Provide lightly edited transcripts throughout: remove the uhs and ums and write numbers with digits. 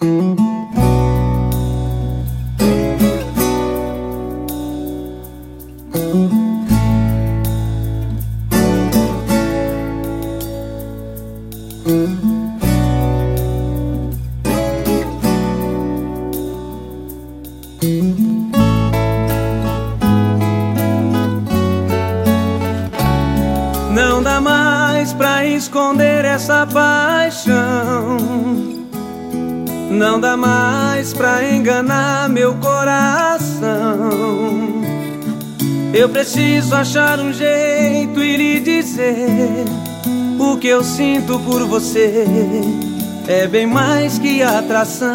Não dá mais pra esconder essa paixão, não dá mais pra enganar meu coração. Eu preciso achar um jeito e lhe dizer: o que eu sinto por você é bem mais que atração.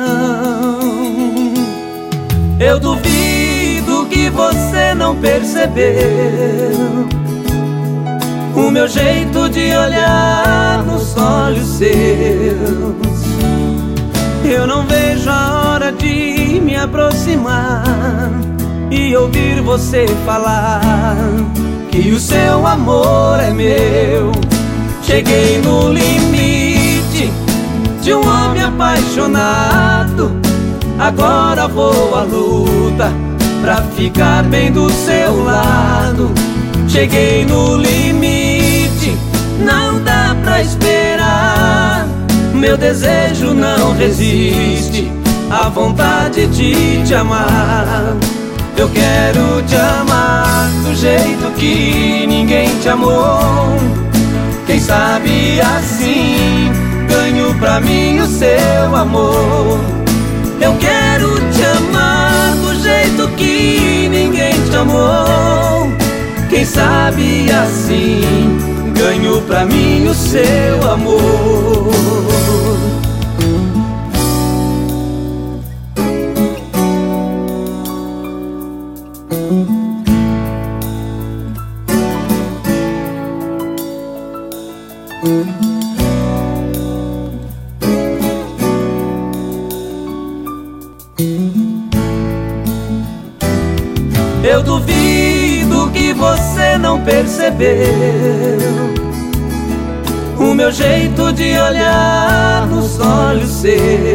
Eu duvido que você não percebeu o meu jeito de olhar nos olhos seus. Eu não vejo a hora de me aproximar e ouvir você falar que o seu amor é meu. Cheguei no limite de um homem apaixonado, agora vou à luta pra ficar bem do seu lado. Cheguei no limite, não dá pra esperar. Meu desejo não resiste à vontade de te amar. Eu quero te amar do jeito que ninguém te amou. Quem sabe assim ganho pra mim o seu amor. Eu quero te amar do jeito que ninguém te amou. Quem sabe assim ganho pra mim o seu amor. Eu duvido que você não percebeu o meu jeito de olhar nos olhos seus.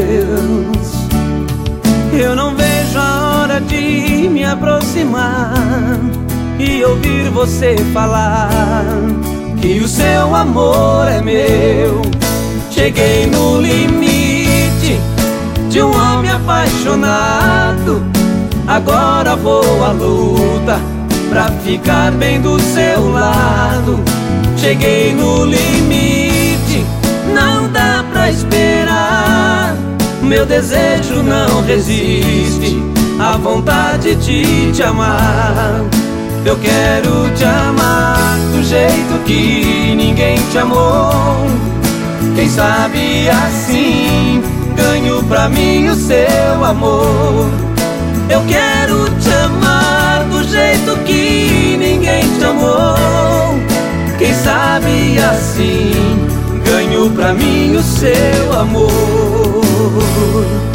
Eu não vejo a hora de me aproximar e ouvir você falar que o seu amor é meu. Cheguei no limite de um homem apaixonado, agora vou à luta pra ficar bem do seu lado. Cheguei no limite, não dá pra esperar. Meu desejo não resiste à vontade de te amar. Eu quero te amar do jeito que ninguém te amou. Quem sabe assim ganho pra mim o seu amor. Eu quero te amar do jeito que ninguém te amou. Quem sabe assim ganho pra mim o seu amor.